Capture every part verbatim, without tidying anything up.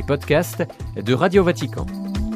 podcasts de Radio Vatican.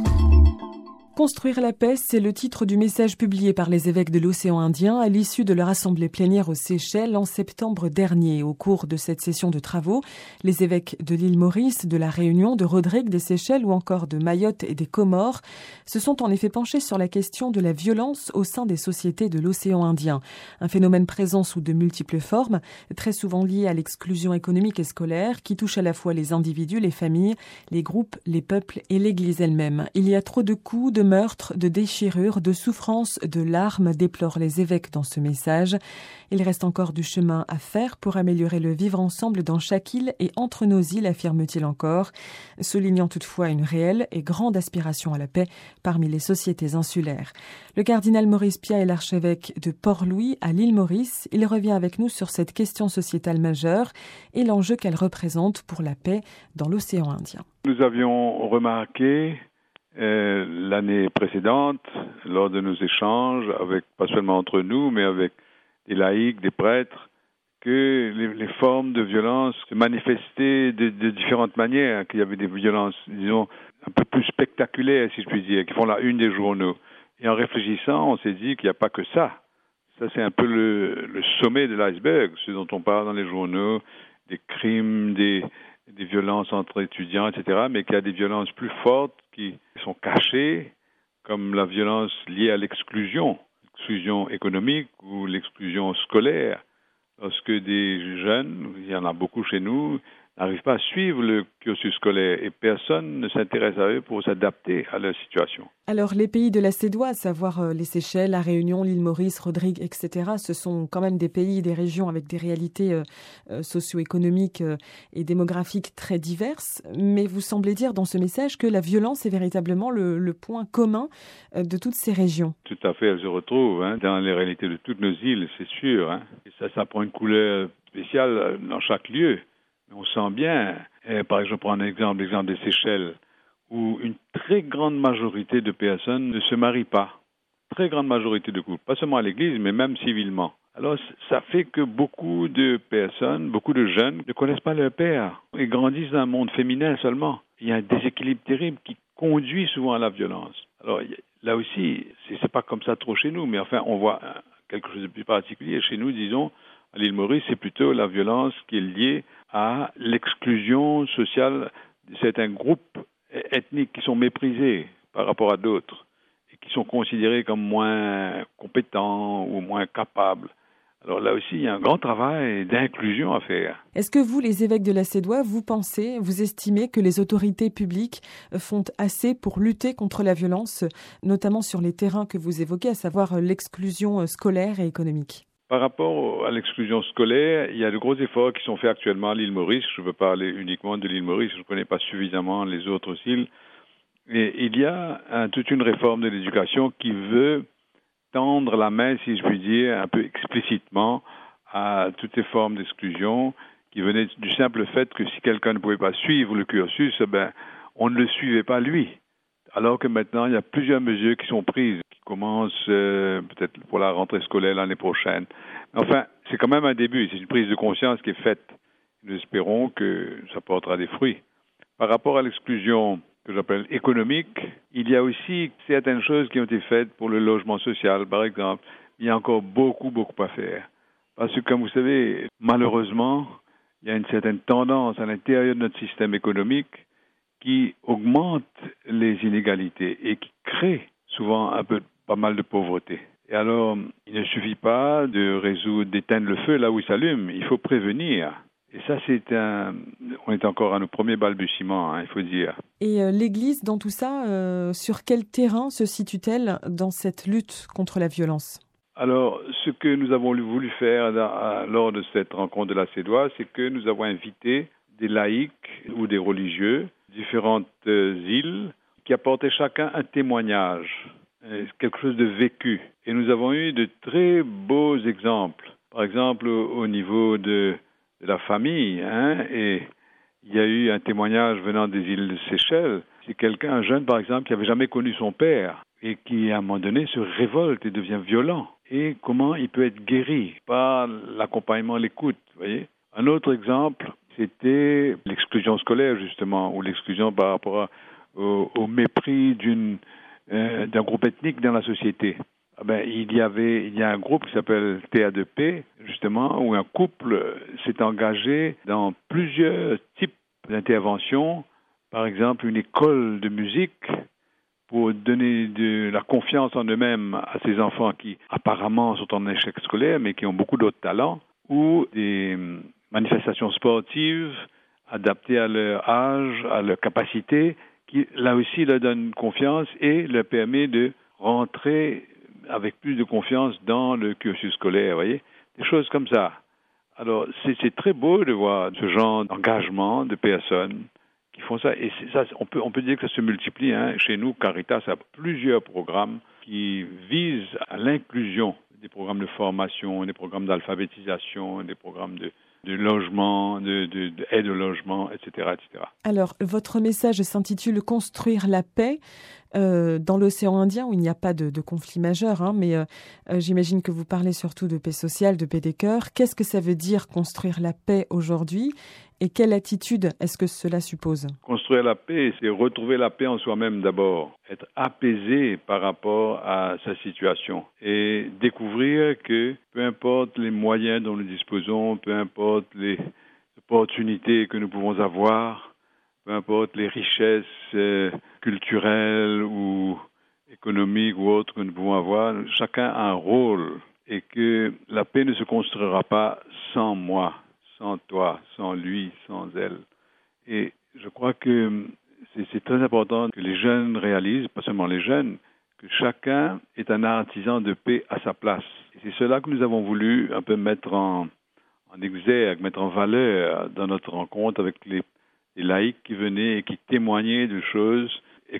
Construire la paix, c'est le titre du message publié par les évêques de l'océan Indien à l'issue de leur assemblée plénière aux Seychelles en septembre dernier. Au cours de cette session de travaux, les évêques de l'île Maurice, de la Réunion, de Rodrigue, des Seychelles ou encore de Mayotte et des Comores se sont en effet penchés sur la question de la violence au sein des sociétés de l'océan Indien. Un phénomène présent sous de multiples formes, très souvent lié à l'exclusion économique et scolaire qui touche à la fois les individus, les familles, les groupes, les peuples et l'Église elle-même. Il y a trop de coups, de meurtres, de déchirures, de souffrances, de larmes, déplorent les évêques dans ce message. Il reste encore du chemin à faire pour améliorer le vivre ensemble dans chaque île et entre nos îles, affirme-t-il encore, soulignant toutefois une réelle et grande aspiration à la paix parmi les sociétés insulaires. Le cardinal Maurice Piat est l'archevêque de Port-Louis à l'île Maurice. Il revient avec nous sur cette question sociétale majeure et l'enjeu qu'elle représente pour la paix dans l'océan Indien. Nous avions remarqué Euh, l'année précédente, lors de nos échanges, avec pas seulement entre nous, mais avec des laïcs, des prêtres, que les, les formes de violence se manifestaient de, de différentes manières, qu'il y avait des violences, disons, un peu plus spectaculaires, si je puis dire, qui font la une des journaux. Et en réfléchissant, on s'est dit qu'il n'y a pas que ça. Ça, c'est un peu le, le sommet de l'iceberg, ce dont on parle dans les journaux, des crimes, des, des violences entre étudiants, et cetera, mais qu'il y a des violences plus fortes qui sont cachées, comme la violence liée à l'exclusion, l'exclusion économique ou l'exclusion scolaire. Lorsque des jeunes, il y en a beaucoup chez nous, n'arrivent pas à suivre le cursus scolaire et personne ne s'intéresse à eux pour s'adapter à leur situation. Alors les pays de la CEDOA, à savoir les Seychelles, la Réunion, l'île Maurice, Rodrigue, et cetera, ce sont quand même des pays, des régions avec des réalités euh, socio-économiques euh, et démographiques très diverses. Mais vous semblez dire dans ce message que la violence est véritablement le, le point commun euh, de toutes ces régions. Tout à fait, elle se retrouve hein, dans les réalités de toutes nos îles, c'est sûr. Hein. Et ça, ça prend une couleur spéciale dans chaque lieu. On sent bien, eh, par exemple, pour un exemple, l'exemple des Seychelles, où une très grande majorité de personnes ne se marient pas. Très grande majorité de couples, pas seulement à l'église, mais même civilement. Alors, ça fait que beaucoup de personnes, beaucoup de jeunes ne connaissent pas leur père et grandissent dans un monde féminin seulement. Il y a un déséquilibre terrible qui conduit souvent à la violence. Alors, là aussi, c'est, c'est pas comme ça trop chez nous, mais enfin, on voit quelque chose de plus particulier. Chez nous, disons, à l'île Maurice, c'est plutôt la violence qui est liée à l'exclusion sociale de certains groupes ethniques qui sont méprisés par rapport à d'autres et qui sont considérés comme moins compétents ou moins capables. Alors là aussi, il y a un grand travail d'inclusion à faire. Est-ce que vous, les évêques de la CEDOA, vous pensez, vous estimez que les autorités publiques font assez pour lutter contre la violence, notamment sur les terrains que vous évoquez, à savoir l'exclusion scolaire et économique ? Par rapport à l'exclusion scolaire, il y a de gros efforts qui sont faits actuellement à l'île Maurice. Je veux parler uniquement de l'île Maurice, je ne connais pas suffisamment les autres îles. Et il y a un, toute une réforme de l'éducation qui veut tendre la main, si je puis dire, un peu explicitement à toutes ces formes d'exclusion qui venaient du simple fait que si quelqu'un ne pouvait pas suivre le cursus, ben, on ne le suivait pas lui. Alors que maintenant, il y a plusieurs mesures qui sont prises, qui commencent euh, peut-être pour la rentrée scolaire l'année prochaine. Enfin, c'est quand même un début, c'est une prise de conscience qui est faite. Nous espérons que ça portera des fruits. Par rapport à l'exclusion que j'appelle économique, il y a aussi certaines choses qui ont été faites pour le logement social, par exemple. Il y a encore beaucoup, beaucoup à faire. Parce que, comme vous savez, malheureusement, il y a une certaine tendance à l'intérieur de notre système économique qui augmente les inégalités et qui crée souvent un peu, pas mal de pauvreté. Et alors, il ne suffit pas de résoudre, d'éteindre le feu là où il s'allume, il faut prévenir. Et ça, c'est un... On est encore à nos premiers balbutiements, hein, il faut dire. Et euh, l'Église, dans tout ça, euh, sur quel terrain se situe-t-elle dans cette lutte contre la violence ? Alors, ce que nous avons voulu faire dans, à, lors de cette rencontre de la CEDOA, c'est que nous avons invité des laïcs ou des religieux, différentes euh, îles, qui apportaient chacun un témoignage, euh, quelque chose de vécu. Et nous avons eu de très beaux exemples. Par exemple, au, au niveau de, de la famille, hein, et il y a eu un témoignage venant des îles de Seychelles. C'est quelqu'un, un jeune par exemple, qui n'avait jamais connu son père et qui, à un moment donné, se révolte et devient violent. Et comment il peut être guéri par l'accompagnement, l'écoute, vous voyez. Un autre exemple, c'était l'exclusion l'exclusion scolaire, justement, ou l'exclusion par rapport à, au, au mépris d'une, euh, d'un groupe ethnique dans la société. Ah ben, il y avait, il y a un groupe qui s'appelle T A deux P, justement, où un couple s'est engagé dans plusieurs types d'interventions. Par exemple, une école de musique pour donner de la confiance en eux-mêmes à ces enfants qui apparemment sont en échec scolaire, mais qui ont beaucoup d'autres talents, ou des manifestations sportives adaptées à leur âge, à leur capacité, qui là aussi leur donnent confiance et leur permet de rentrer avec plus de confiance dans le cursus scolaire, vous voyez, des choses comme ça. Alors, c'est, c'est très beau de voir ce genre d'engagement de personnes qui font ça. Et c'est ça, on peut, on peut dire que ça se multiplie. Hein. Chez nous, Caritas a plusieurs programmes qui visent à l'inclusion, des programmes de formation, des programmes d'alphabétisation, des programmes de, de logement, de, de, de aide au logement, et cetera, et cetera. Alors, votre message s'intitule « Construire la paix ». Euh, dans l'océan Indien, où il n'y a pas de, de conflit majeur, hein, mais euh, euh, j'imagine que vous parlez surtout de paix sociale, de paix des cœurs. Qu'est-ce que ça veut dire construire la paix aujourd'hui et quelle attitude est-ce que cela suppose? Construire la paix, c'est retrouver la paix en soi-même d'abord, être apaisé par rapport à sa situation et découvrir que peu importe les moyens dont nous disposons, peu importe les opportunités que nous pouvons avoir, peu importe les richesses euh, culturelles ou économiques ou autres que nous pouvons avoir, chacun a un rôle et que la paix ne se construira pas sans moi, sans toi, sans lui, sans elle. Et je crois que c'est, c'est très important que les jeunes réalisent, pas seulement les jeunes, que chacun est un artisan de paix à sa place. Et c'est cela que nous avons voulu un peu mettre en, en exergue, mettre en valeur dans notre rencontre avec les les laïcs qui venaient et qui témoignaient de choses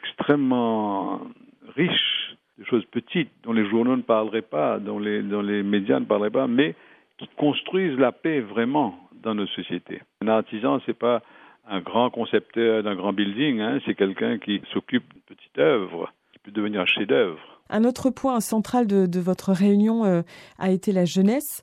extrêmement riches, de choses petites, dont les journaux ne parleraient pas, dont les, dont les médias ne parleraient pas, mais qui construisent la paix vraiment dans nos sociétés. Un artisan, c'est pas un grand concepteur d'un grand building, hein, c'est quelqu'un qui s'occupe d'une petite œuvre, qui peut devenir un chef-d'œuvre. Un autre point central de, de votre réunion euh, a été la jeunesse,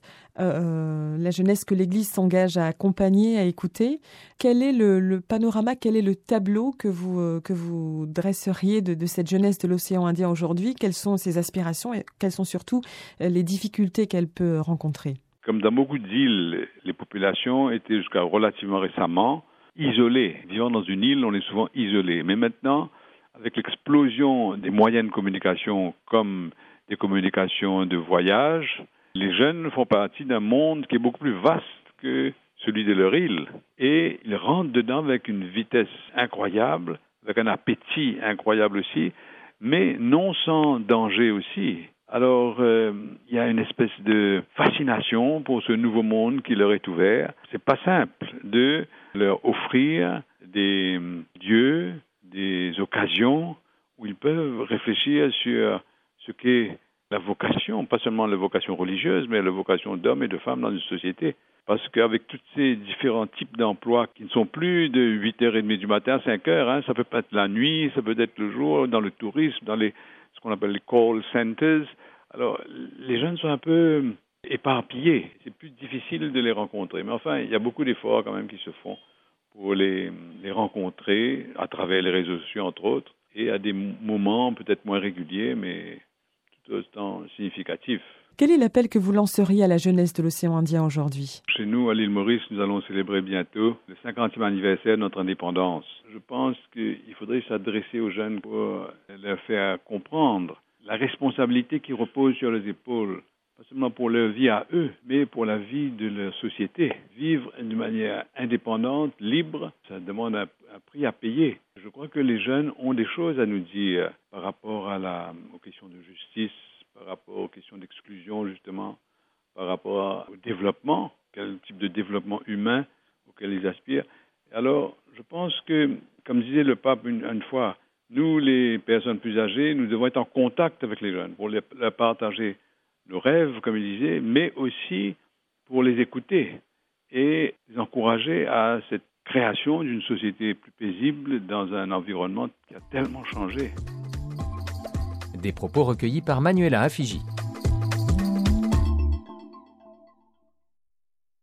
euh, la jeunesse que l'Église s'engage à accompagner, à écouter. Quel est le, le panorama, quel est le tableau que vous, euh, que vous dresseriez de, de cette jeunesse de l'océan Indien aujourd'hui? Quelles sont ses aspirations et quelles sont surtout les difficultés qu'elle peut rencontrer? Comme dans beaucoup d'îles, les populations étaient jusqu'à relativement récemment isolées. Vivant dans une île, on est souvent isolé. Mais maintenant, avec l'explosion des moyens de communication comme des communications de voyage, les jeunes font partie d'un monde qui est beaucoup plus vaste que celui de leur île. Et ils rentrent dedans avec une vitesse incroyable, avec un appétit incroyable aussi, mais non sans danger aussi. Alors, euh, il y a une espèce de fascination pour ce nouveau monde qui leur est ouvert. C'est pas simple de leur offrir des dieux, des occasions où ils peuvent réfléchir sur ce qu'est la vocation, pas seulement la vocation religieuse, mais la vocation d'hommes et de femmes dans une société. Parce qu'avec tous ces différents types d'emplois qui ne sont plus de huit heures trente du matin à cinq heures, hein, ça peut être la nuit, ça peut être le jour, dans le tourisme, dans les, ce qu'on appelle les call centers. Alors, les jeunes sont un peu éparpillés. C'est plus difficile de les rencontrer. Mais enfin, il y a beaucoup d'efforts quand même qui se font pour les, les rencontrer à travers les réseaux sociaux, entre autres, et à des moments peut-être moins réguliers, mais tout autant significatifs. Quel est l'appel que vous lanceriez à la jeunesse de l'océan Indien aujourd'hui? Chez nous, à l'île Maurice, nous allons célébrer bientôt le cinquantième anniversaire de notre indépendance. Je pense qu'il faudrait s'adresser aux jeunes pour leur faire comprendre la responsabilité qui repose sur les épaules, pas seulement pour leur vie à eux, mais pour la vie de leur société. Vivre de manière indépendante, libre, ça demande un, un prix à payer. Je crois que les jeunes ont des choses à nous dire par rapport à la, aux questions de justice, par rapport aux questions d'exclusion, justement, par rapport au développement, quel type de développement humain auquel ils aspirent. Alors, je pense que, comme disait le pape une, une fois, nous, les personnes plus âgées, nous devons être en contact avec les jeunes pour les, leur partager nos rêves, comme il disait, mais aussi pour les écouter et les encourager à cette création d'une société plus paisible dans un environnement qui a tellement changé. Des propos recueillis par Manuela Afigi.